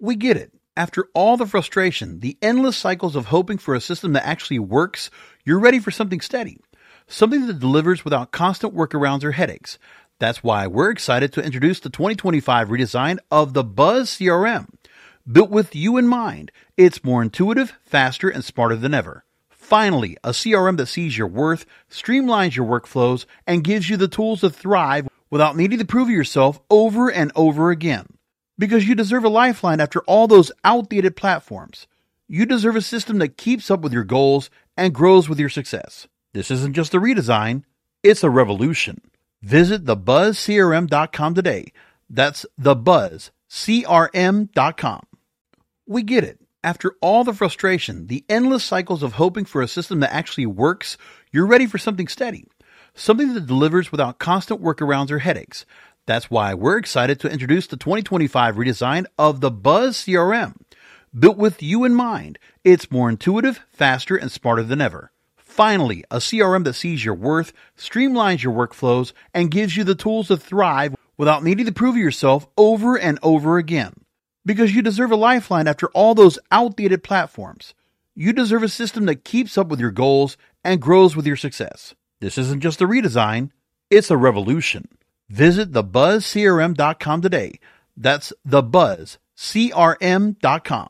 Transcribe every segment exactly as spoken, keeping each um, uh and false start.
We get it. After all the frustration, the endless cycles of hoping for a system that actually works, you're ready for something steady. Something that delivers without constant workarounds or headaches. That's why we're excited to introduce the twenty twenty-five redesign of the Buzz C R M. Built with you in mind, it's more intuitive, faster, and smarter than ever. Finally, a C R M that sees your worth, streamlines your workflows, and gives you the tools to thrive without needing to prove yourself over and over again. Because you deserve a lifeline after all those outdated platforms. You deserve a system that keeps up with your goals and grows with your success. This isn't just a redesign, it's a revolution. Visit the buzz c r m dot com today. That's the buzz c r m dot com. We get it. After all the frustration, the endless cycles of hoping for a system that actually works, you're ready for something steady. Something that delivers without constant workarounds or headaches. That's why we're excited to introduce the twenty twenty-five redesign of the Buzz C R M. Built with you in mind, it's more intuitive, faster, and smarter than ever. Finally, a C R M that sees your worth, streamlines your workflows, and gives you the tools to thrive without needing to prove yourself over and over again. Because you deserve a lifeline after all those outdated platforms. You deserve a system that keeps up with your goals and grows with your success. This isn't just a redesign, it's a revolution. Visit the buzz c r m dot com today. That's the buzz c r m dot com.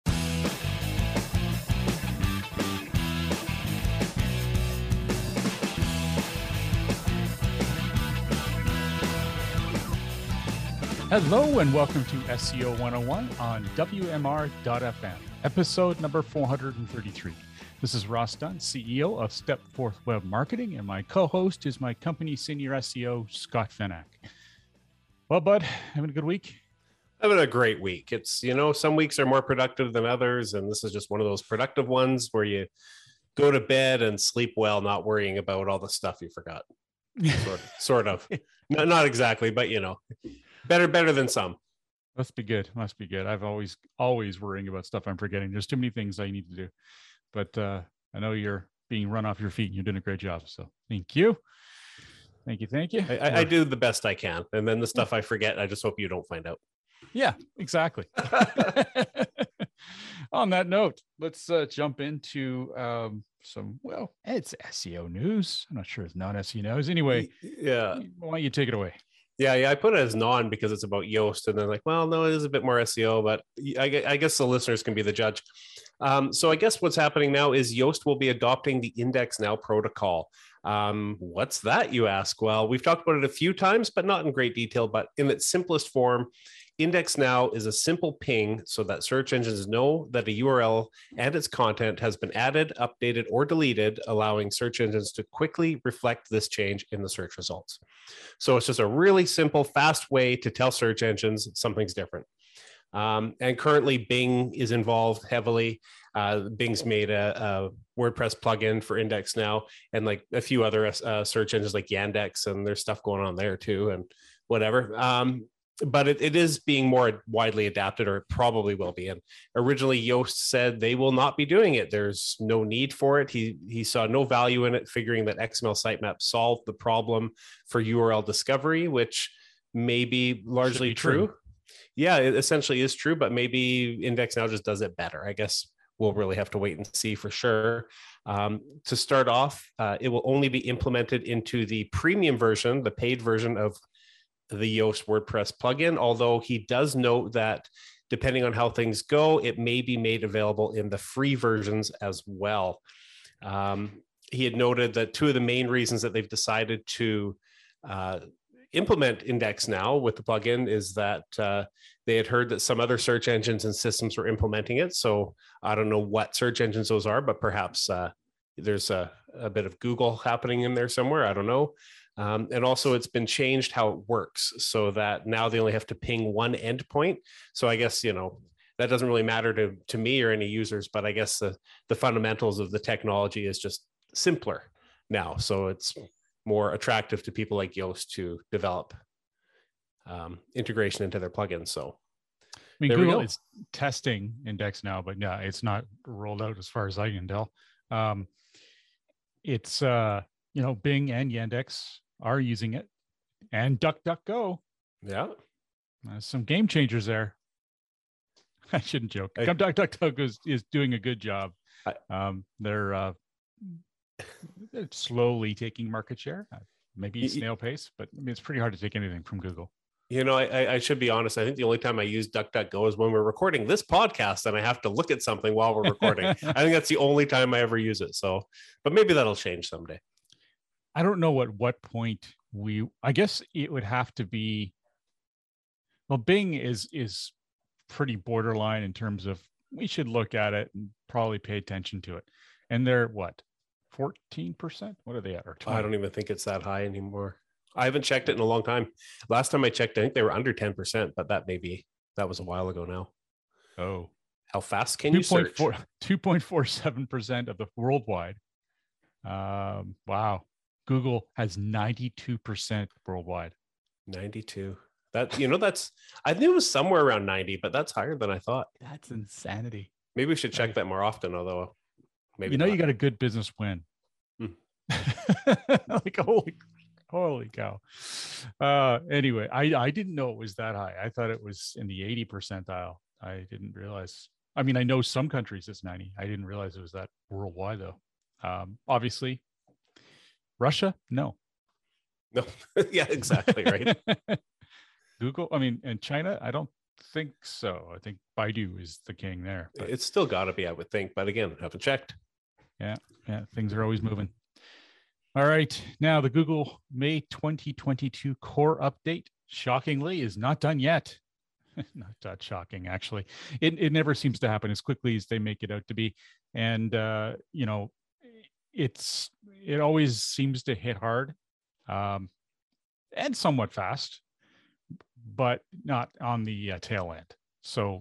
Hello and welcome to S E O one oh one on W M R dot F M, episode number four hundred thirty-three. This is Ross Dunn, C E O of Stepforth Web Marketing, and my co-host is my company senior S E O, Scott Fenak. Well, bud, having a good week? Having a great week. It's, you know, some weeks are more productive than others, and this is just one of those productive ones where you go to bed and sleep well, not worrying about all the stuff you forgot. Sort of. sort of. No, not exactly, but, you know, better, better than some. Must be good. Must be good. I've always, always worrying about stuff I'm forgetting. There's too many things I need to do. But uh, I know you're being run off your feet and you're doing a great job. So thank you. Thank you. Thank you. I, I do the best I can. And then the stuff I forget, I just hope you don't find out. Yeah, exactly. On that note, let's uh, jump into um, some, well, it's S E O news. I'm not sure it's not S E O news. Anyway, yeah. Why don't you take it away? Yeah, yeah, I put it as non because it's about Yoast, and then like, well, no, it is a bit more S E O, but I, I guess the listeners can be the judge. Um, so I guess what's happening now is Yoast will be adopting the Index Now protocol. Um, what's that, you ask? Well, we've talked about it a few times, but not in great detail, but in its simplest form, Index Now is a simple ping so that search engines know that a U R L and its content has been added, updated, or deleted, allowing search engines to quickly reflect this change in the search results. So it's just a really simple, fast way to tell search engines something's different. Um, and currently Bing is involved heavily. Uh, Bing's made a, a WordPress plugin for Index Now, and like a few other uh, search engines like Yandex, and there's stuff going on there too, and whatever. Um, but it, it is being more widely adapted, or it probably will be. And originally Yoast said they will not be doing it. There's no need for it. He he saw no value in it, figuring that X M L sitemap solved the problem for U R L discovery, which may be largely be true. true. Yeah, it essentially is true, but maybe Index Now just does it better. I guess we'll really have to wait and see for sure. Um, to start off, uh, it will only be implemented into the premium version, the paid version of the Yoast WordPress plugin, although he does note that depending on how things go, it may be made available in the free versions as well. Um, he had noted that two of the main reasons that they've decided to uh, implement Index Now with the plugin is that uh, they had heard that some other search engines and systems were implementing it. So I don't know what search engines those are, but perhaps uh, there's a, a bit of Google happening in there somewhere. I don't know. Um, and also it's been changed how it works so that now they only have to ping one endpoint. So I guess, you know, that doesn't really matter to, to me or any users, but I guess the, the fundamentals of the technology is just simpler now. So it's more attractive to people like Yoast to develop um, integration into their plugins. So I mean, Google is testing Index Now, but yeah, it's not rolled out as far as I can tell. Um, it's, uh, you know, Bing and Yandex are using it, and DuckDuckGo. Yeah. Uh, some game changers there. I shouldn't joke. I, DuckDuckGo is, is doing a good job. I, Um, they're, uh, they're slowly taking market share, uh, maybe snail pace, but I mean, it's pretty hard to take anything from Google. You know, I, I should be honest. I think the only time I use DuckDuckGo is when we're recording this podcast and I have to look at something while we're recording. I think that's the only time I ever use it. So, but maybe that'll change someday. I don't know at what point we, I guess it would have to be, well, Bing is, is pretty borderline in terms of we should look at it and probably pay attention to it. And they're what, fourteen percent? What are they at? Or I don't even think it's that high anymore. I haven't checked it in a long time. Last time I checked, I think they were under ten percent, but that maybe that was a while ago now. Oh, how fast can you search? two point four seven percent of the worldwide. Um, wow. Google has ninety-two percent worldwide. ninety-two. That, you know, that's, I knew it was somewhere around ninety, but that's higher than I thought. That's insanity. Maybe we should check that more often, although maybe you know, not. You got a good business win. Hmm. Like, holy Holy cow. Uh, anyway, I, I didn't know it was that high. I thought it was in the eighty percentile. I didn't realize. I mean, I know some countries it's ninety. I didn't realize it was that worldwide, though. Um, obviously, Russia, no. No. Yeah, exactly. Right. Google, I mean, and China, I don't think so. I think Baidu is the king there. But it's still got to be, I would think. But again, I haven't checked. Yeah. Yeah. Things are always moving. All right. Now, the Google May twenty twenty-two core update, shockingly, is not done yet. Not that shocking, actually. It it never seems to happen as quickly as they make it out to be. And, uh, you know, it's it always seems to hit hard um, and somewhat fast, but not on the uh, tail end. So,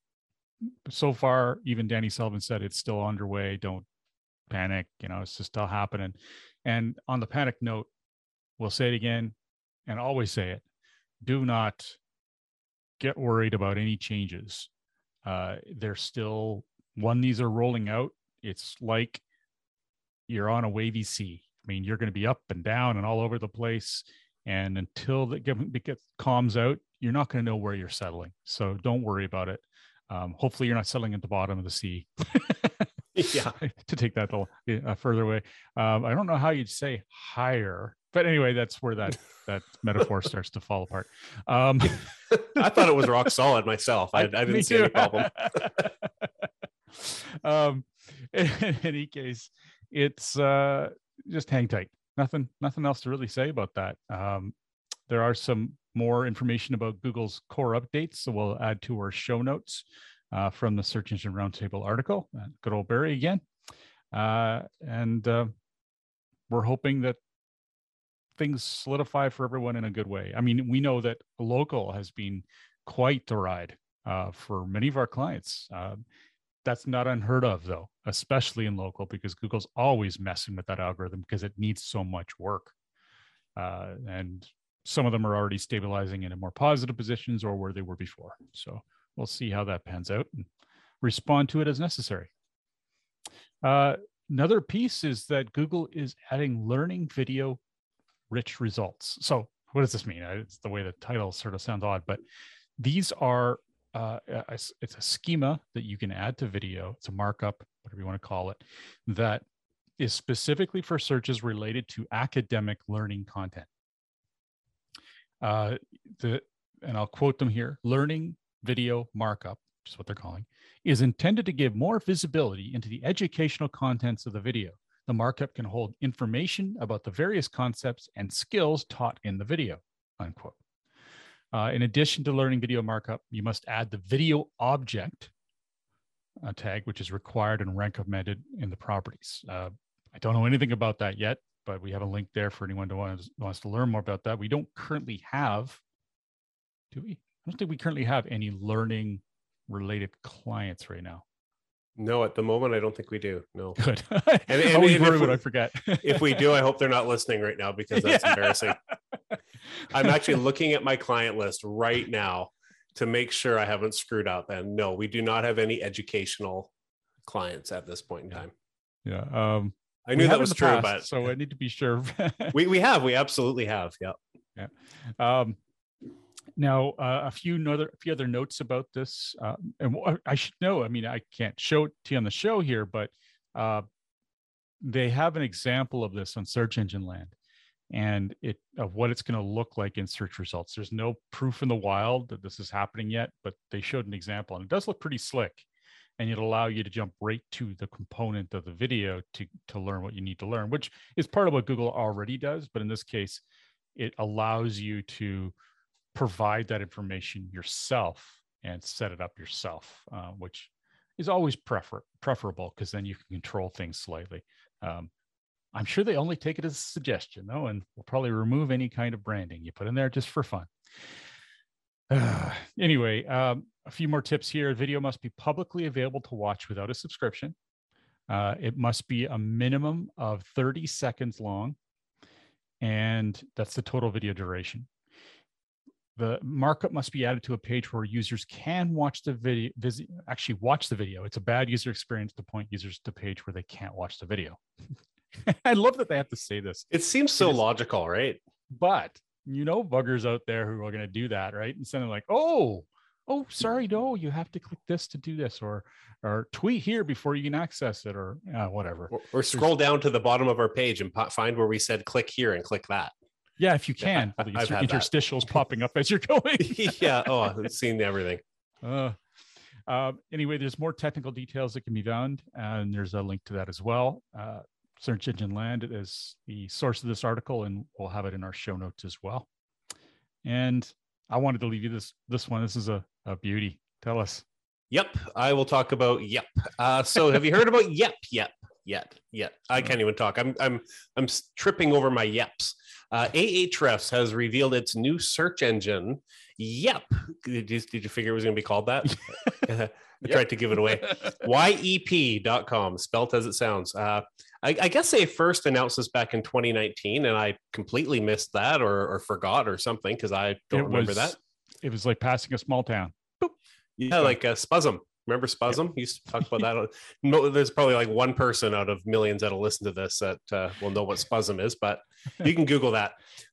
so far, even Danny Sullivan said it's still underway. Don't panic. You know, it's just still happening. And on the panic note, we'll say it again and always say it. Do not get worried about any changes. Uh, they're still, when these are rolling out, it's like you're on a wavy sea. I mean, you're going to be up and down and all over the place. And until it gets calms out, you're not going to know where you're settling. So don't worry about it. Um, hopefully you're not settling at the bottom of the sea. Yeah. To take that a little uh, further away. Um, I don't know how you'd say higher, but anyway, that's where that, that metaphor starts to fall apart. Um, I thought it was rock solid myself. I, I didn't see any problem. um, in, in any case, it's uh, just hang tight. Nothing, nothing else to really say about that. Um, there are some more information about Google's core updates, so we'll add to our show notes. Uh, from the Search Engine Roundtable article, uh, good old Barry again. Uh, and uh, we're hoping that things solidify for everyone in a good way. I mean, we know that local has been quite the ride uh, for many of our clients. Uh, that's not unheard of, though, especially in local, because Google's always messing with that algorithm because it needs so much work. Uh, and some of them are already stabilizing in a more positive positions or where they were before. So we'll see how that pans out and respond to it as necessary. Uh, another piece is that Google is adding learning video rich results. So what does this mean? It's the way the title sort of sounds odd, but these are, uh, it's a schema that you can add to video. It's a markup, whatever you want to call it, that is specifically for searches related to academic learning content. Uh, the, and I'll quote them here, learning video markup, which is what they're calling, is intended to give more visibility into the educational contents of the video. The markup can hold information about the various concepts and skills taught in the video, unquote. Uh, in addition to learning video markup, you must add the video object uh, tag, which is required and recommended in the properties. Uh, I don't know anything about that yet, but we have a link there for anyone who wants, wants to learn more about that. We don't currently have, do we? I don't think we currently have any learning related clients right now. No, at the moment, I don't think we do. No. Good. And, and, I always and worry if, when I forget. If we do, I hope they're not listening right now because that's yeah. embarrassing. I'm actually looking at my client list right now to make sure I haven't screwed up. And no, we do not have any educational clients at this point in time. Yeah. Um, I knew that was true, past, but so I need to be sure. we we have, we absolutely have. Yeah. Yeah. Um, Now, uh, a few other, a few other notes about this, uh, and I should know. I mean, I can't show it to you on the show here, but uh, they have an example of this on Search Engine Land, and it of what it's going to look like in search results. There's no proof in the wild that this is happening yet, but they showed an example, and it does look pretty slick. And it'll allow you to jump right to the component of the video to to learn what you need to learn, which is part of what Google already does. But in this case, it allows you to provide that information yourself and set it up yourself, uh, which is always prefer preferable because then you can control things slightly. Um, I'm sure they only take it as a suggestion, though, and will probably remove any kind of branding you put in there just for fun. Uh, anyway, um, a few more tips here. Video must be publicly available to watch without a subscription. Uh, it must be a minimum of thirty seconds long, and that's the total video duration. The markup must be added to a page where users can watch the video, visit, actually watch the video. It's a bad user experience to point users to a page where they can't watch the video. I love that they have to say this. It seems so it is, logical, right? But you know, buggers out there who are going to do that, right? Instead of like, oh, oh, sorry, no, you have to click this to do this, or or tweet here before you can access it, or uh, whatever. Or, or scroll There's, down to the bottom of our page and find where we said click here and click that. Yeah, if you can. Yeah, I've had interstitials that. popping up as you're going. Yeah, oh, I've seen everything. Uh, uh, anyway, there's more technical details that can be found, and there's a link to that as well. Uh, Search Engine Land is the source of this article, and we'll have it in our show notes as well. And I wanted to leave you this this one. This is a, a beauty. Tell us. Yep, I will talk about Yep. Uh, so, have you heard about Yep? Yep. Yet, yet. I can't even talk. I'm I'm I'm tripping over my Yeps. Uh, Ahrefs has revealed its new search engine. Yep. Did you, did you figure it was going to be called that? I yep. tried to give it away. Y E P dot com, spelt as it sounds. Uh, I, I guess they first announced this back in twenty nineteen, and I completely missed that or, or forgot or something because I don't it remember was, that. It was like passing a small town. Boop. Yeah, like uh, Spuzum. Remember Spuzum? Yep. You used to talk about that. No, there's probably like one person out of millions that'll listen to this that uh, will know what Spuzum is, but you can Google that.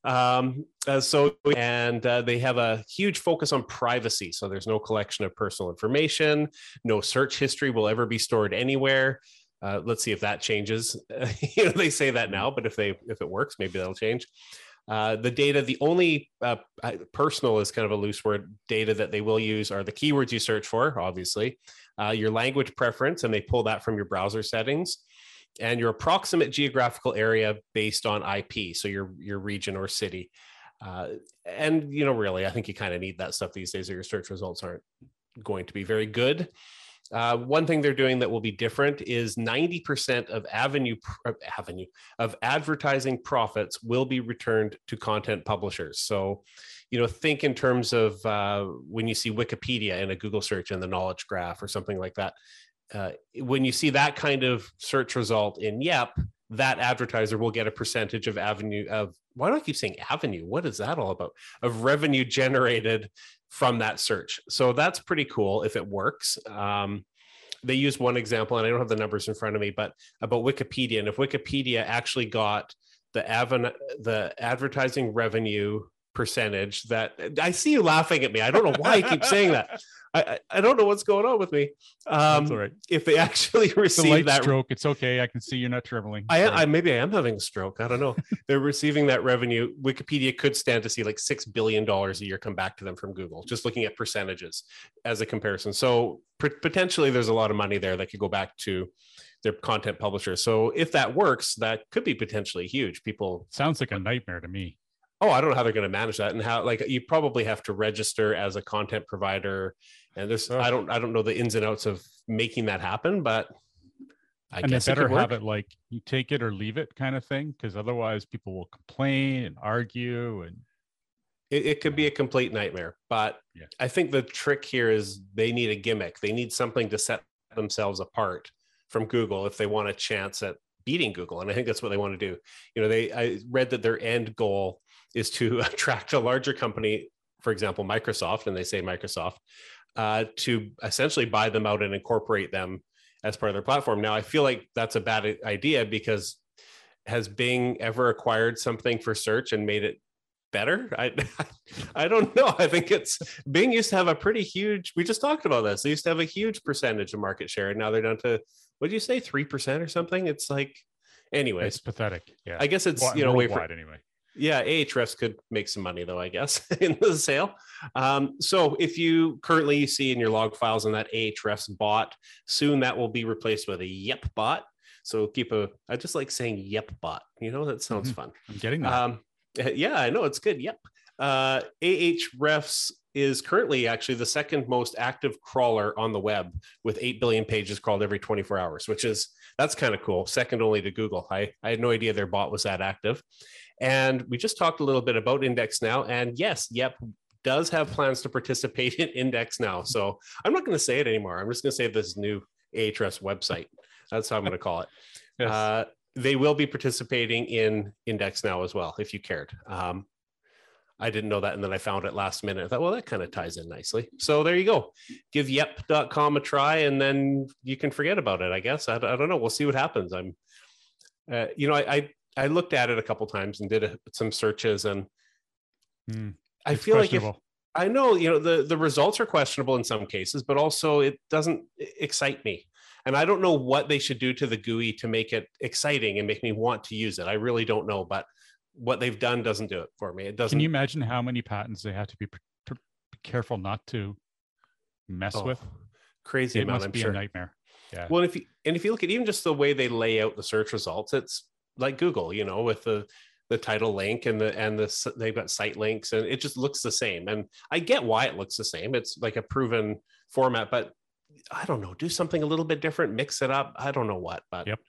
Um, uh, so, and uh, they have a huge focus on privacy. So there's no collection of personal information. No search history will ever be stored anywhere. Uh, let's see if that changes. You know, they say that now, but if they if it works, maybe that'll change. Uh, the data, the only uh, personal is kind of a loose word, data that they will use are the keywords you search for, obviously, uh, your language preference, and they pull that from your browser settings, and your approximate geographical area based on I P, so your, your region or city. Uh, and, you know, really, I think you kind of need that stuff these days, or your search results aren't going to be very good. Uh, one thing they're doing that will be different is ninety percent of avenue uh, avenue of advertising profits will be returned to content publishers. So, you know, think in terms of uh, when you see Wikipedia in a Google search in the knowledge graph or something like that. Uh, when you see that kind of search result in Yep, that advertiser will get a percentage of avenue of, why do I keep saying avenue? What is that all about? Of revenue generated from that search. So that's pretty cool if it works. Um, they used one example, and I don't have the numbers in front of me, but about Wikipedia. And if Wikipedia actually got the, aven- the advertising revenue percentage that, I see you laughing at me. I don't know why I keep saying that. I, I don't know what's going on with me. Um, That's all right. If they actually receive light that stroke, it's okay. I can see you're not trembling. I, I maybe I am having a stroke. I don't know. They're receiving that revenue. Wikipedia could stand to see like six billion dollars a year come back to them from Google, just looking at percentages as a comparison. So p- potentially there's a lot of money there that could go back to their content publishers. So if that works, that could be potentially huge. People sounds like a nightmare to me. Oh, I don't know how they're going to manage that, and how, like, you probably have to register as a content provider. And there's, oh. I don't, I don't know the ins and outs of making that happen, but I and guess they better it have it like you take it or leave it kind of thing, because otherwise people will complain and argue, and it, it could be a complete nightmare. But yeah. I think the trick here is they need a gimmick. They need something to set themselves apart from Google if they want a chance at beating Google, and I think that's what they want to do. You know, they I read that their end goal is to attract a larger company, for example, Microsoft, and they say Microsoft, uh, to essentially buy them out and incorporate them as part of their platform. Now, I feel like that's a bad idea, because has Bing ever acquired something for search and made it better. I I don't know. I think it's Bing used to have a pretty huge. We just talked about this. They used to have a huge percentage of market share, and now they're down to what do you say, three percent or something? It's like, anyways, It's pathetic. Yeah, I guess it's Well, you know way worldwide for, anyway. yeah, Ahrefs could make some money though, I guess, in the sale. Um, so if you currently see in your log files in that Ahrefs bot, soon that will be replaced with a Yep bot. So keep a. I just like saying Yep bot. You know, that sounds Mhm. fun. I'm getting that. Um, yeah, I know it's good. Yep. Uh, Ahrefs is currently actually the second most active crawler on the web, with eight billion pages crawled every twenty-four hours, which is that's kind of cool. Second only to Google. I I had no idea their bot was that active. And we just talked a little bit about Index Now, and yes, Yep does have plans to participate in Index Now. So I'm not going to say it anymore. I'm just going to say this new Ahrefs website. That's how I'm going to call it. Yes. Uh, they will be participating in Index Now as well, if you cared. Um, I didn't know that, and then I found it last minute. I thought, well, that kind of ties in nicely. So there you go. Give yep dot com a try, and then you can forget about it, I guess. I, I don't know. We'll see what happens. I'm, uh, you know, I, I I looked at it a couple times and did a, some searches, and Mm, I it's feel like if questionable. I know, you know, the, the results are questionable in some cases, but also it doesn't excite me. And I don't know what they should do to the G U I to make it exciting and make me want to use it. I really don't know, but what they've done doesn't do it for me. It doesn't. Can you imagine how many patents they have to be pr- pr- careful not to mess Oh, with? crazy It amount, must I'm be sure. a nightmare. Yeah. Well, if you, and if you look at even just the way they lay out the search results, it's like Google, you know, with the the title link and the and the s- they've got site links, and it just looks the same. And I get why it looks the same. It's like a proven format, but I don't know, do something a little bit different, mix it up. I don't know what, but Yep.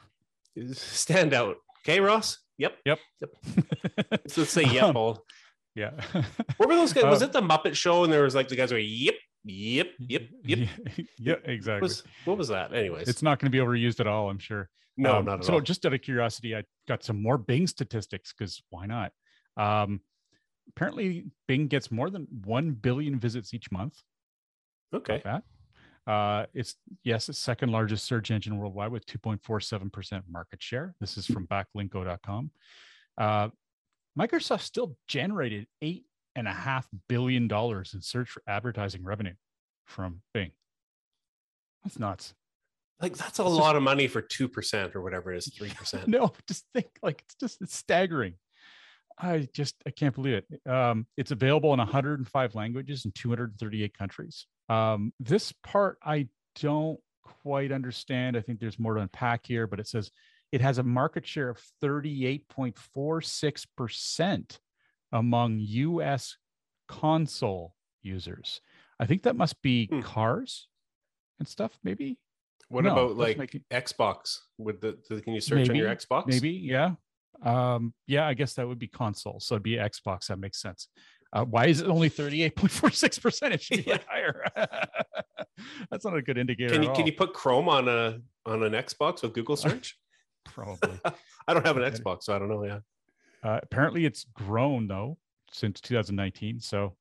stand out. Okay, Ross. Yep. Yep. Yep. So let's say yep. Um, all. Yeah. What were those guys? Was Uh, it the Muppet Show? And there was like the guys were yep, yep, yep, yep. yeah, What exactly. was, what was that? Anyways, It's not going to be overused at all, I'm sure. no, Um, not at so all. just out of curiosity, I got some more Bing statistics because why not? Um, apparently, Bing gets more than one billion visits each month. Okay. Not bad. Uh, it's yes, it's second largest search engine worldwide with two point four seven percent market share. This is from backlinko dot com. Uh, Microsoft still generated eight and a half billion dollars in search for advertising revenue from Bing. That's nuts. Like that's a It's lot just- of money for two percent or whatever it is, three percent. No, just think like it's just it's staggering. I just I can't believe it. Um, it's available in one hundred five languages in two hundred thirty-eight countries. Um, this part I don't quite understand. I think there's more to unpack here, but it says it has a market share of thirty-eight point four six percent among U S console users. I think that must be Hmm. cars and stuff, maybe. What No, about doesn't like make it- Xbox? Would the, the can you search on your Maybe, Xbox? Maybe, yeah. Um, yeah, I guess that would be console. So it'd be Xbox. That makes sense. Uh, why is it only thirty-eight point four six percent? It should be Yeah. higher. That's not a good indicator. Can at you can all. you put Chrome on a on an Xbox with Google search? Probably. I don't have an Okay. Xbox, so I don't know. Yeah. Uh, apparently, it's grown though since two thousand nineteen. So,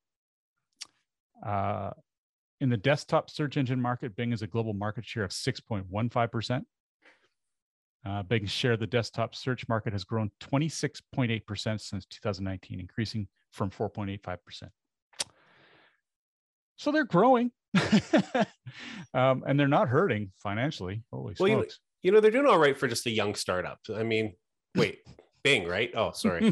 uh, in the desktop search engine market, Bing has a global market share of six point one five percent. Uh, Bing's share of the desktop search market has grown twenty-six point eight percent since two thousand nineteen, increasing from four point eight five percent. So they're growing, um, and they're not hurting financially. Holy Well, you know, smokes! you know they're doing all right for just a young startup. I mean, wait, Bing, right? Oh, sorry.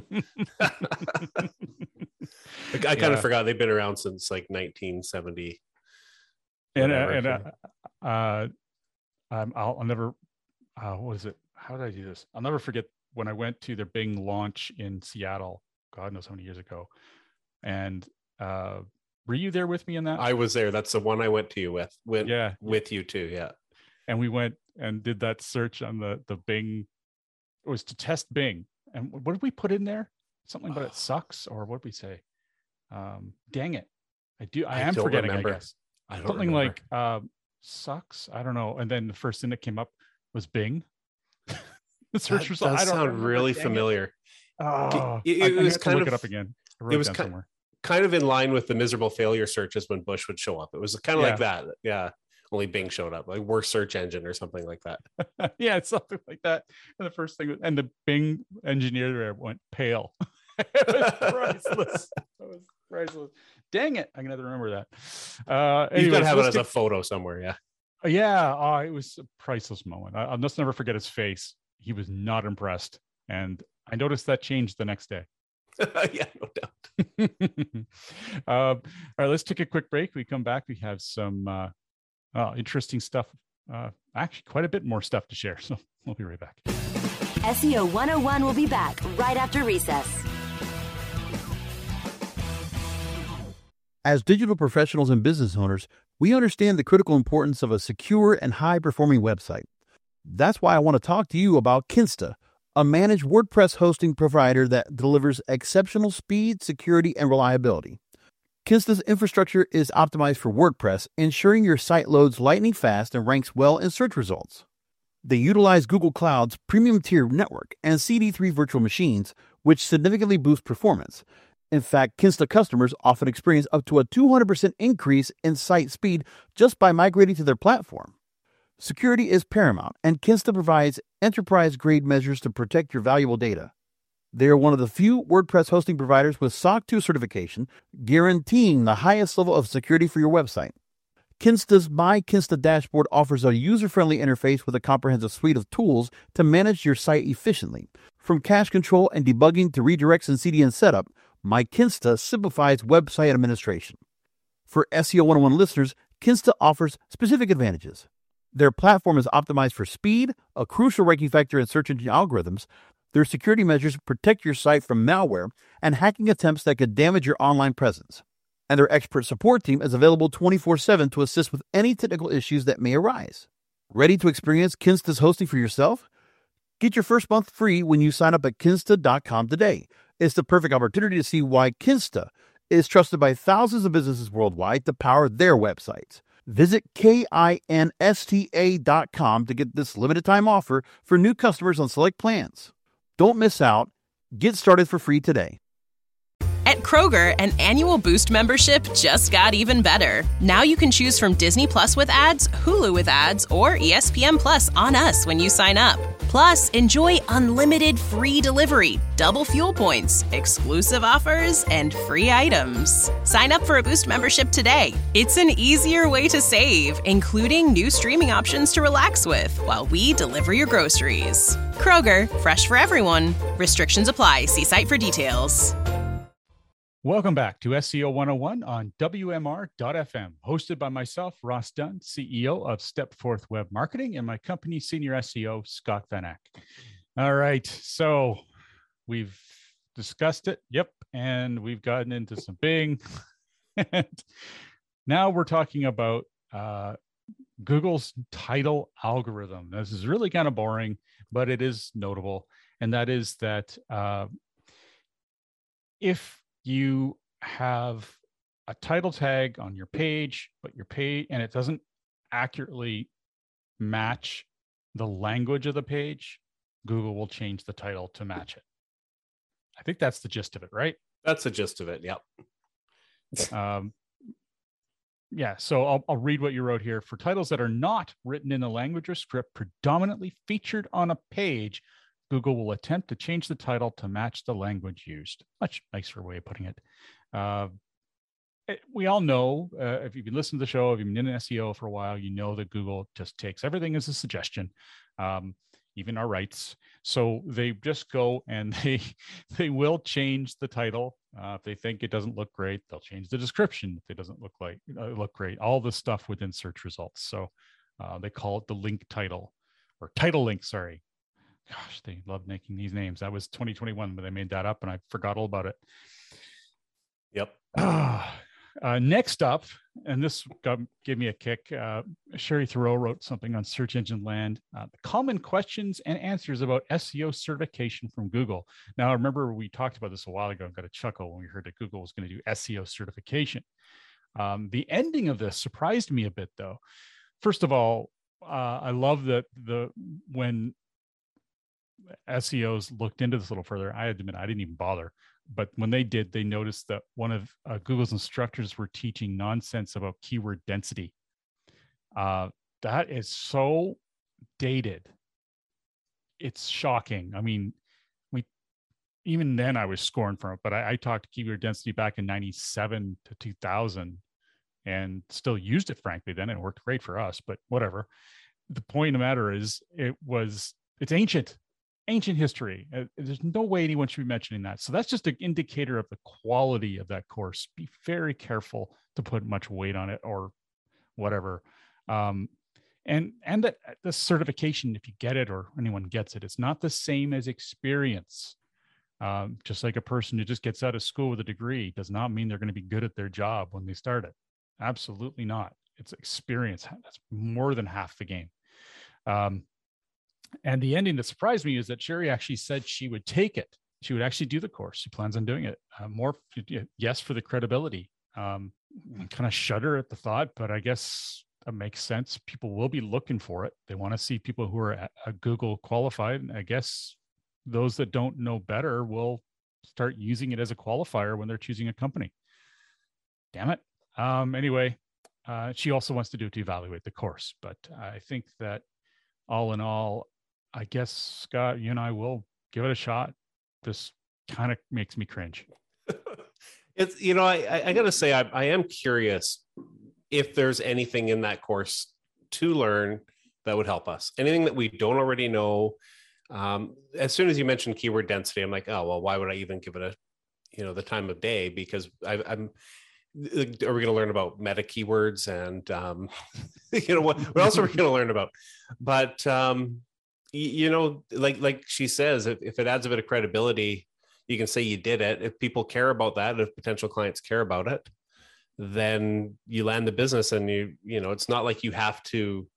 Like, I kind Yeah. of forgot they've been around since like nineteen seventy. and uh, whatever. and uh, uh, um, I'll, I'll never. Uh, what is it? How did I do this? I'll never forget when I went to their Bing launch in Seattle. God knows how many years ago. And uh, were you there with me in that? I was there. That's the one I went to you with. Went yeah. with you too. Yeah. And we went and did that search on the the Bing. It was to test Bing. And what did we put in there? Something about it sucks, or what did we say? Um, dang it! I do. I, I am don't forgetting. remember. I guess I don't something remember. like um, sucks. I don't know. And then the first thing that came up was Bing. The search That result. does I don't sound remember, really dang it. familiar. Oh, It- it I, I'm gonna was have to kind look of- it up again. I wrote was it down ki- somewhere. Kind of in line with the miserable failure searches when Bush would show up. It was kind of Yeah. like that. Yeah. Only Bing showed up, like worst search engine or something like that. Yeah, it's something like that. And the first thing, and the Bing engineer there went pale. It was priceless. It was priceless. Dang it. I'm going to have to remember that. Uh, You've got to have it as get, a photo somewhere. Yeah. Yeah. Uh, it was a priceless moment. I, I'll just never forget his face. He was not impressed. And I noticed that changed the next day. Yeah, no doubt. uh, all right, let's take a quick break. We come back. We have some uh, uh, interesting stuff. Uh, actually, quite a bit more stuff to share. So we'll be right back. S E O one oh one will be back right after recess. As digital professionals and business owners, we understand the critical importance of a secure and high-performing website. That's why I want to talk to you about Kinsta, a managed WordPress hosting provider that delivers exceptional speed, security, and reliability. Kinsta's infrastructure is optimized for WordPress, ensuring your site loads lightning fast and ranks well in search results. They utilize Google Cloud's premium tier network and C D three virtual machines, which significantly boost performance. In fact, Kinsta customers often experience up to a two hundred percent increase in site speed just by migrating to their platform. Security is paramount, and Kinsta provides enterprise-grade measures to protect your valuable data. They are one of the few WordPress hosting providers with S O C two certification, guaranteeing the highest level of security for your website. Kinsta's My Kinsta dashboard offers a user-friendly interface with a comprehensive suite of tools to manage your site efficiently. From cache control and debugging to redirects and C D N setup, My Kinsta simplifies website administration. For S E O one oh one listeners, Kinsta offers specific advantages. Their platform is optimized for speed, a crucial ranking factor in search engine algorithms. Their security measures protect your site from malware and hacking attempts that could damage your online presence. And their expert support team is available twenty-four seven to assist with any technical issues that may arise. Ready to experience Kinsta's hosting for yourself? Get your first month free when you sign up at kinsta dot com today. It's the perfect opportunity to see why Kinsta is trusted by thousands of businesses worldwide to power their websites. Visit kinsta dot com to get this limited time offer for new customers on select plans. Don't miss out. Get started for free today. At Kroger, an annual Boost membership just got even better. Now you can choose from Disney Plus with ads, Hulu with ads, or E S P N Plus on us when you sign up. Plus, enjoy unlimited free delivery, double fuel points, exclusive offers, and free items. Sign up for a Boost membership today. It's an easier way to save, including new streaming options to relax with while we deliver your groceries. Kroger, fresh for everyone. Restrictions apply. See site for details. Welcome back to S E O one oh one on W M R dot F M, hosted by myself, Ross Dunn, C E O of Stepforth Web Marketing, and my company's senior S E O, Scott Van Ack. All right, so we've discussed it, yep, and we've gotten into some Bing. And now we're talking about uh, Google's title algorithm. This is really kind of boring, but it is notable, and that is that uh, if you have a title tag on your page, but your page, and it doesn't accurately match the language of the page, Google will change the title to match it. I think that's the gist of it, right? That's the gist of it. Yep. Um, yeah. So I'll, I'll read what you wrote here. For titles that are not written in the language or script predominantly featured on a page, Google will attempt to change the title to match the language used. Much nicer way of putting it. Uh, it we all know, uh, if you've been listening to the show, if you've been in S E O for a while, you know that Google just takes everything as a suggestion, um, even our rights. So they just go and they they will change the title. Uh, if they think it doesn't look great, they'll change the description if it doesn't look like uh, look great. All the stuff within search results. So uh, they call it the link title or title link, sorry. Gosh, they love making these names. That was twenty twenty-one when they made that up, and I forgot all about it. Yep. Uh, next up, and this got, gave me a kick. Uh, Sherry Thoreau wrote something on Search Engine Land. Uh, common questions and answers about S E O certification from Google. Now, I remember we talked about this a while ago. I got a chuckle when we heard that Google was going to do S E O certification. Um, the ending of this surprised me a bit, though. First of all, uh, I love that the when S E Os looked into this a little further. I had to admit, I didn't even bother. But when they did, they noticed that one of uh, Google's instructors were teaching nonsense about keyword density. Uh, that is so dated. It's shocking. I mean, we even then I was scorned from it, but I, I talked to keyword density back in ninety-seven to two thousand and still used it, frankly, then. It worked great for us, but whatever. The point of the matter is it was, it's ancient, ancient history. Uh, There's no way anyone should be mentioning that. So that's just an indicator of the quality of that course. Be very careful to put much weight on it or whatever. Um, and and the, the certification, if you get it or anyone gets it, it's not the same as experience. Um, just like a person who just gets out of school with a degree does not mean they're going to be good at their job when they start it. Absolutely not. It's experience. That's more than half the game. Um, and the ending that surprised me is that Sherry actually said she would take it. She would actually do the course. She plans on doing it. Uh, more, yes, for the credibility. Um, kind of shudder at the thought, but I guess that makes sense. People will be looking for it. They want to see people who are at, uh, Google qualified. And I guess those that don't know better will start using it as a qualifier when they're choosing a company. Damn it. Um, anyway, uh, she also wants to do it to evaluate the course, but I think that all in all, I guess, Scott, you and I will give it a shot. This kind of makes me cringe. It's, you know, I, I got to say, I, I am curious if there's anything in that course to learn that would help us. Anything that we don't already know. Um, as soon as you mentioned keyword density, I'm like, oh, well, why would I even give it a, you know, the time of day? Because I, I'm, are we going to learn about meta keywords and, um, you know, what, what else are we going to learn about? But, um, you, you know, like, like she says, if, if it adds a bit of credibility, you can say you did it. If people care about that, if potential clients care about it, then you land the business and you, you know, it's not like you have to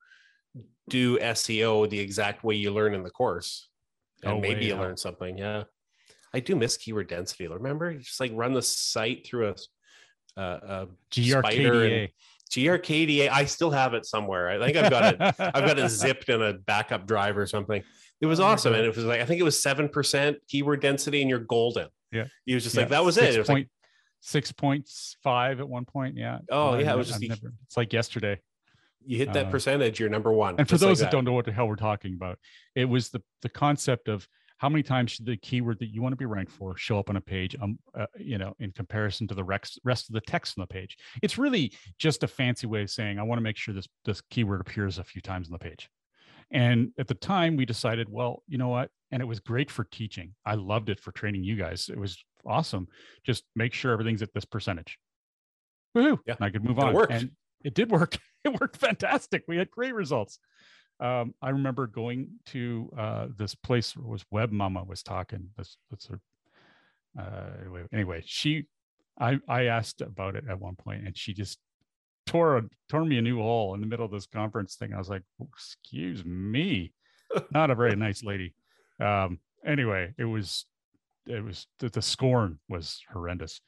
do S E O the exact way you learn in the course. And Oh, maybe way you out. learn something. Yeah. I do miss keyword density. Remember, you just like run the site through a, a, a G R K D A. spider and G R K D A. I still have it somewhere. I think I've got it. I've got it zipped in a backup drive or something. It was Oh my awesome. God. And it was like, I think it was seven percent keyword density and you're golden. Yeah. He was just Yeah, like, that was six it. It was point, like, six point five at one point. Yeah. Oh, I've yeah, it was never- just- I've never- it's like yesterday. you hit that uh, percentage, you're number one. And for just like those that. that. don't know what the hell we're talking about, it was the, the concept of how many times should the keyword that you want to be ranked for show up on a page, um, uh, you know, in comparison to the rest, rest of the text on the page. It's really just a fancy way of saying, I want to make sure this, this keyword appears a few times on the page. And at the time we decided, well, you know what? And it was great for teaching. I loved it for training you guys. It was awesome. Just make sure everything's at this percentage. Woohoo. Yeah. And I could move And it on. worked. And it did work. It worked fantastic. We had great results. Um, I remember going to uh, this place where was Web Mama was talking. This, that's her. Uh, anyway, anyway, she, I, I asked about it at one point, and she just tore a, tore me a new hole in the middle of this conference thing. I was like, "Excuse me," not a very nice lady. Um, anyway, it was, it was the, the scorn was horrendous.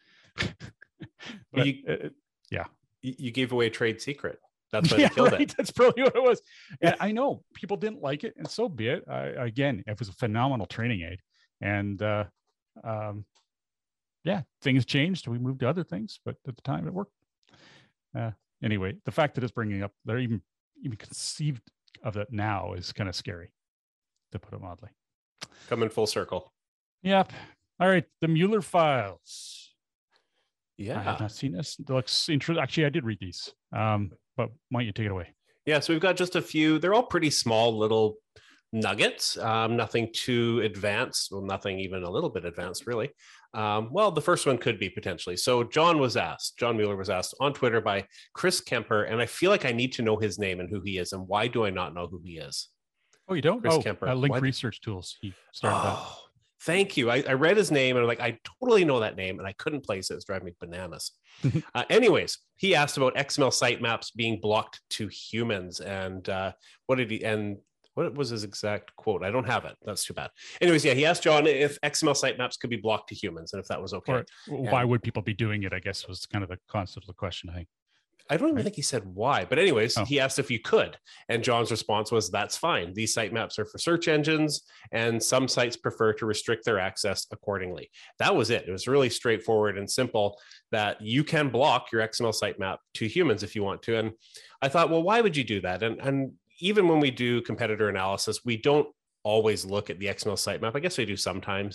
But, you, uh, yeah. you you gave away a trade secret. That's why Yeah, they killed right. it. That's probably what it was. And I know people didn't like it, and so be it. I, again, it was a phenomenal training aid, and uh, um, yeah, things changed. We moved to other things, but at the time it worked. Uh, anyway, the fact that it's bringing up, they're even even conceived of it now is kind of scary, to put it mildly. Coming full circle. Yep. All right, the Mueller files. I have Yeah. not seen this. It looks interesting. Actually, I did read these. Um, but why don't you take it away? Yeah. So we've got just a few. They're all pretty small little nuggets. Um, nothing too advanced. Well, nothing even a little bit advanced, really. Um, well, the first one could be potentially. So John was asked, John Mueller was asked on Twitter by Chris Kemper, and I feel like I need to know his name and who he is. And why do I not know who he is? Oh, you don't? Chris oh, Kemper. uh, Link Why- Research Tools. He started that. Oh, thank you. I, I read his name and I'm like, I totally know that name, and I couldn't place it. It's driving me bananas. uh, anyways, he asked about X M L sitemaps being blocked to humans, and uh, what did he? And what was his exact quote? I don't have it. That's too bad. Anyways, yeah, he asked John if X M L sitemaps could be blocked to humans, and if that was okay. Or why would people be doing it? I guess was kind of the concept of the question. I think. I don't even Right. think he said why, but anyways, Oh. he asked if you could, and John's response was, "That's fine. These sitemaps are for search engines, and some sites prefer to restrict their access accordingly." That was it. It was really straightforward and simple that you can block your X M L sitemap to humans if you want to. And I thought, well, why would you do that? And and even when we do competitor analysis, we don't always look at the X M L sitemap. I guess we do sometimes,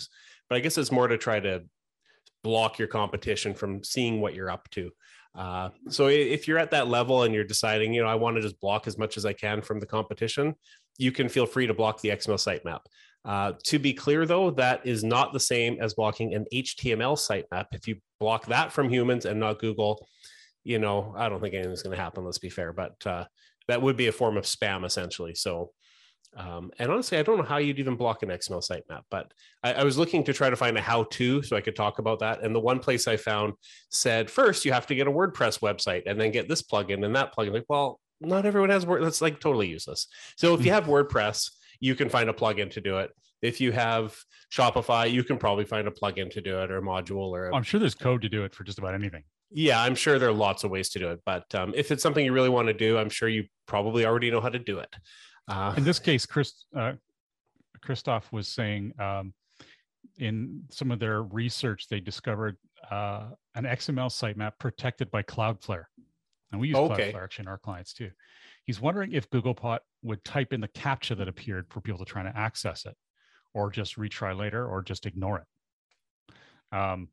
but I guess it's more to try to block your competition from seeing what you're up to. Uh, so if you're at that level and you're deciding, you know, I want to just block as much as I can from the competition, you can feel free to block the X M L sitemap. Uh, to be clear, though, that is not the same as blocking an H T M L sitemap. If you block that from humans and not Google, you know, I don't think anything's going to happen, let's be fair, but uh, that would be a form of spam, essentially. So, um, and honestly, I don't know how you'd even block an X M L sitemap, but I, I was looking to try to find a how-to so I could talk about that. And the one place I found said, first, you have to get a WordPress website and then get this plugin and that plugin. Like, well, not everyone has Word. That's like totally useless. So if you have WordPress, you can find a plugin to do it. If you have Shopify, you can probably find a plugin to do it or a module or a, I'm sure there's code to do it for just about anything. Yeah, I'm sure there are lots of ways to do it. But um, if it's something you really want to do, I'm sure you probably already know how to do it. Uh, In this case, Chris, uh, Christoph was saying um, in some of their research, they discovered uh, an X M L sitemap protected by Cloudflare. And we use Okay. Cloudflare actually in our clients too. He's wondering if Googlebot would type in the CAPTCHA that appeared for people to try to access it, or just retry later, or just ignore it. Um,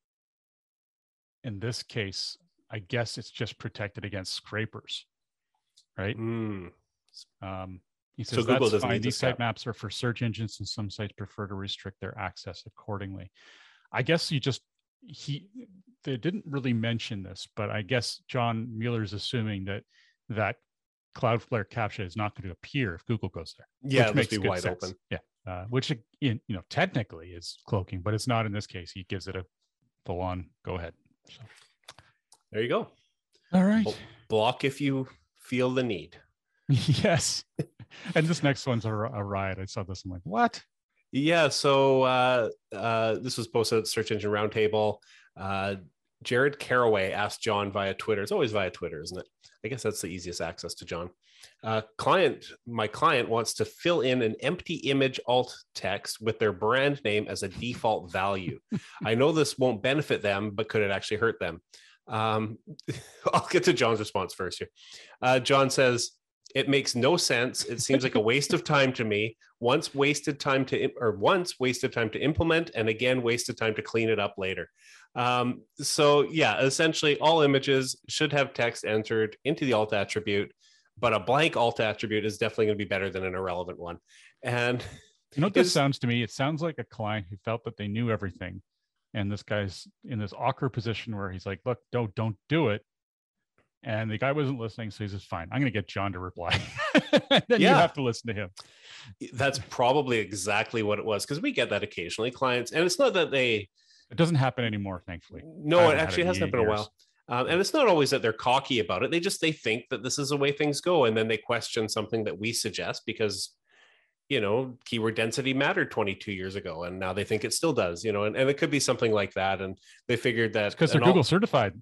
in this case, I guess it's just protected against scrapers, right? mm, Um, he So says Google that's doesn't fine. need to These scan. sitemaps are for search engines, and some sites prefer to restrict their access accordingly. I guess you just he they didn't really mention this, but I guess John Mueller's assuming that that Cloudflare CAPTCHA is not going to appear if Google goes there. yeah, which let's makes be good wide sense. open. Yeah, uh, which in you know technically is cloaking, but it's not in this case. He gives it a full on go ahead. So. There you go. All right. Bl- Block if you feel the need. Yes. And this next one's a, a riot. I saw this. I'm like, what? Yeah, so uh, uh, this was posted at Search Engine Roundtable. Uh, Jared Caraway asked John via Twitter. It's always via Twitter, isn't it? I guess that's the easiest access to John. Uh, client, my client wants to fill in an empty image alt text with their brand name as a default value. I know this won't benefit them, but could it actually hurt them? Um, I'll get to John's response first here. Uh, John says, it makes no sense. It seems like a waste of time to me. Once wasted time to, or once wasted time to implement, and again wasted time to clean it up later. Um, so yeah, essentially all images should have text entered into the alt attribute, but a blank alt attribute is definitely going to be better than an irrelevant one. And You know what this is- sounds to me? It sounds like a client who felt that they knew everything. And this guy's in this awkward position where he's like, look, don't, don't do it. And the guy wasn't listening. So he's just fine. I'm going to get John to reply. Then you Yeah. have to listen to him. that's probably exactly what it was, because we get that occasionally, clients, and it's not that they It doesn't happen anymore, thankfully. I no, it haven't had actually in hasn't been a years. while. Um, and it's not always that they're cocky about it. They just they think that this is the way things go, and then they question something that we suggest because, you know, keyword density mattered twenty-two years ago, and now they think it still does. You know, and, and it could be something like that. And they figured that Because they're an alt- Google certified.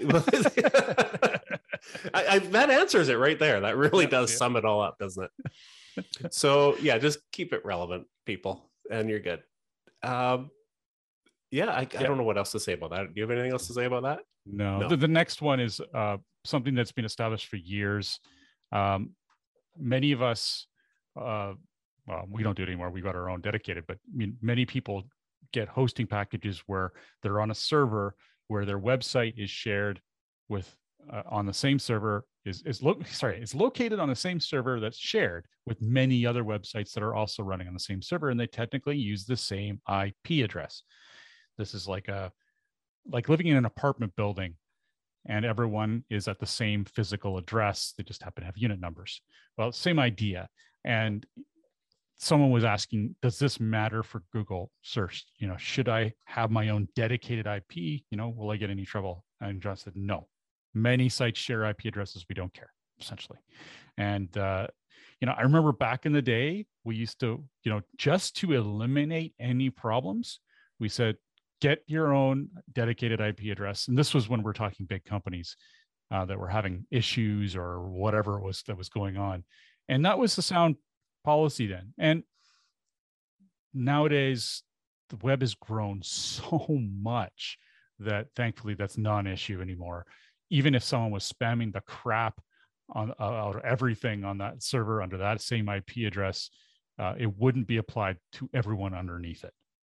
I, I, that answers it right there. That really Yeah, does yeah. sum it all up, doesn't it? So yeah, just keep it relevant, people, and you're good. Um, yeah, I, I Yeah. don't know what else to say about that. Do you have anything else to say about that? No, No. The, the next one is uh, something that's been established for years. Um, many of us, uh, well, we don't do it anymore. We've got our own dedicated, but I mean, many people get hosting packages where they're on a server where their website is shared with uh, on the same server is is lo- sorry, it's located on the same server that's shared with many other websites that are also running on the same server, and they technically use the same I P address. This is like a like living in an apartment building and everyone is at the same physical address. They just happen to have unit numbers. Well, same idea. And someone was asking, does this matter for Google search? You know, should I have my own dedicated I P? You know, will I get any trouble? And John said, no. Many sites share I P addresses. We don't care, essentially. And, uh, you know, I remember back in the day, we used to, you know, just to eliminate any problems, we said, get your own dedicated I P address. And this was when we're talking big companies uh, that were having issues or whatever it was that was going on. And that was the sound policy then. And nowadays, the web has grown so much that thankfully that's not an issue anymore. Even if someone was spamming the crap on uh, out of everything on that server under that same I P address, uh, it wouldn't be applied to everyone underneath it.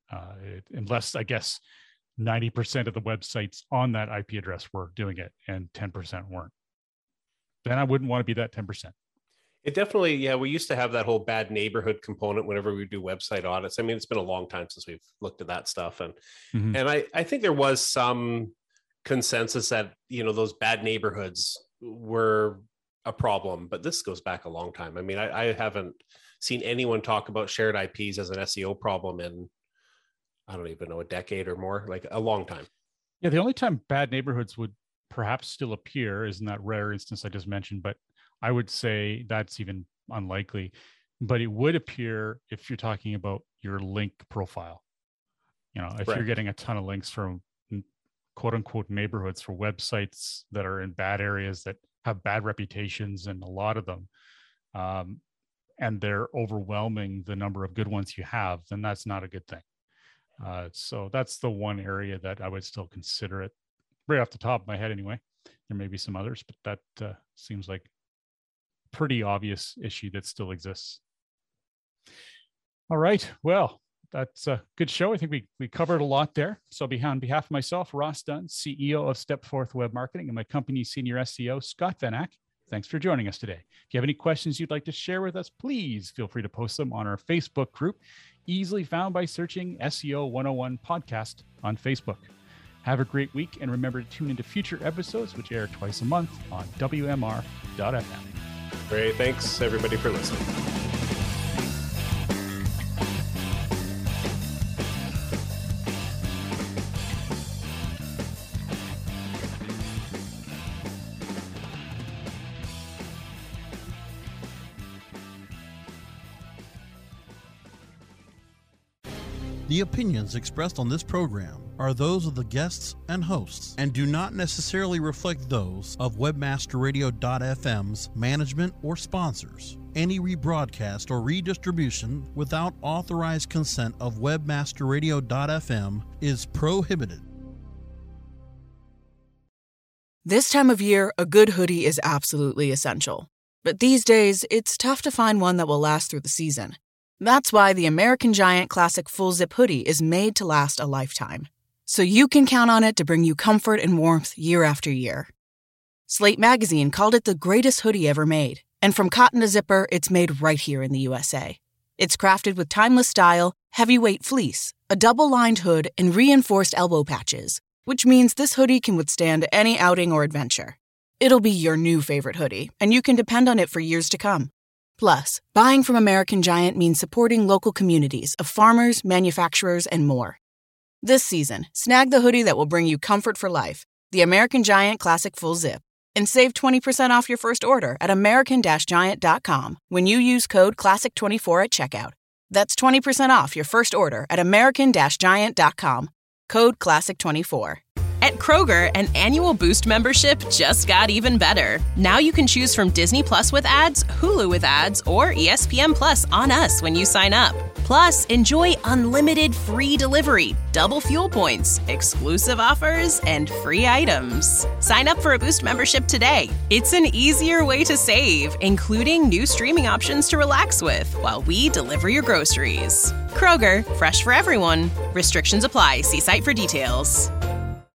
uh, it, unless I guess ninety percent of the websites on that I P address were doing it and ten percent weren't. Then I wouldn't want to be that ten percent. It definitely, yeah, we used to have that whole bad neighborhood component whenever we do website audits. I mean, it's been a long time since we've looked at that stuff. And mm-hmm. and I, I think there was some consensus that, you know, those bad neighborhoods were a problem, but this goes back a long time. I mean, I, I haven't seen anyone talk about shared I Ps as an S E O problem in, I don't even know, a decade or more, like a long time. Yeah, the only time bad neighborhoods would perhaps still appear is in that rare instance I just mentioned, but I would say that's even unlikely. But it would appear if you're talking about your link profile. You know, if right. you're getting a ton of links from quote unquote neighborhoods for websites that are in bad areas that have bad reputations, and a lot of them, um, and they're overwhelming the number of good ones you have, then that's not a good thing. Uh, so that's the one area that I would still consider it, right off the top of my head anyway. There may be some others, but that uh, seems like a pretty obvious issue that still exists. All right, well, that's a good show. I think we we covered a lot there. So on behalf of myself, Ross Dunn, C E O of Stepforth Web Marketing, and my company's senior S E O, Scott Van Ack, thanks for joining us today. If you have any questions you'd like to share with us, please feel free to post them on our Facebook group, easily found by searching S E O one oh one Podcast on Facebook. Have a great week, and remember to tune into future episodes, which air twice a month on W M R dot F M. Great. Thanks, everybody, for listening. The opinions expressed on this program are those of the guests and hosts and do not necessarily reflect those of Webmaster Radio dot F M's management or sponsors. Any rebroadcast or redistribution without authorized consent of Webmaster Radio dot F M is prohibited. This time of year, a good hoodie is absolutely essential. But these days, it's tough to find one that will last through the season. That's why the American Giant Classic Full Zip Hoodie is made to last a lifetime. So you can count on it to bring you comfort and warmth year after year. Slate Magazine called it the greatest hoodie ever made. And from cotton to zipper, it's made right here in the U S A. It's crafted with timeless style, heavyweight fleece, a double-lined hood, and reinforced elbow patches, which means this hoodie can withstand any outing or adventure. It'll be your new favorite hoodie, and you can depend on it for years to come. Plus, buying from American Giant means supporting local communities of farmers, manufacturers, and more. This season, snag the hoodie that will bring you comfort for life, the American Giant Classic Full Zip, and save twenty percent off your first order at American Giant dot com when you use code classic twenty-four at checkout. That's twenty percent off your first order at American Giant dot com, code classic twenty-four. At Kroger, an annual Boost membership just got even better. Now you can choose from Disney Plus with ads, Hulu with ads, or E S P N Plus on us when you sign up. Plus, enjoy unlimited free delivery, double fuel points, exclusive offers, and free items. Sign up for a Boost membership today. It's an easier way to save, including new streaming options to relax with while we deliver your groceries. Kroger, fresh for everyone. Restrictions apply. See site for details.